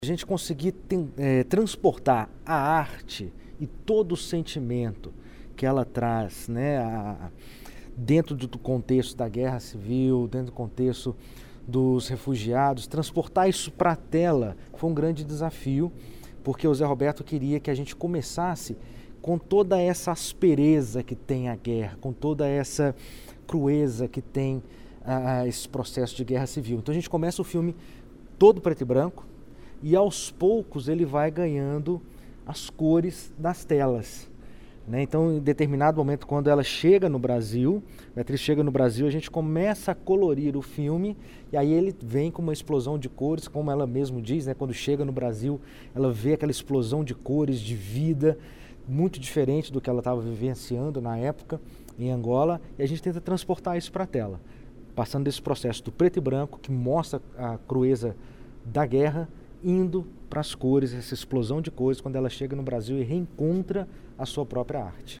A gente conseguir transportar a arte e todo o sentimento que ela traz, né, dentro do contexto da guerra civil, dentro do contexto dos refugiados, transportar isso para a tela foi um grande desafio, porque o Zé Roberto queria que a gente começasse com toda essa aspereza que tem a guerra, com toda essa crueza que tem esse processo de guerra civil. Então a gente começa o filme todo preto e branco, e aos poucos ele vai ganhando as cores das telas, né? Então, em determinado momento, quando ela chega no Brasil, a Beatriz chega no Brasil, a gente começa a colorir o filme, e aí ele vem com uma explosão de cores, como ela mesmo diz, né? Quando chega no Brasil, ela vê aquela explosão de cores, de vida, muito diferente do que ela estava vivenciando na época em Angola, e a gente tenta transportar isso para a tela, passando desse processo do preto e branco, que mostra a crueza da guerra, indo para as cores, essa explosão de cores, quando ela chega no Brasil e reencontra a sua própria arte.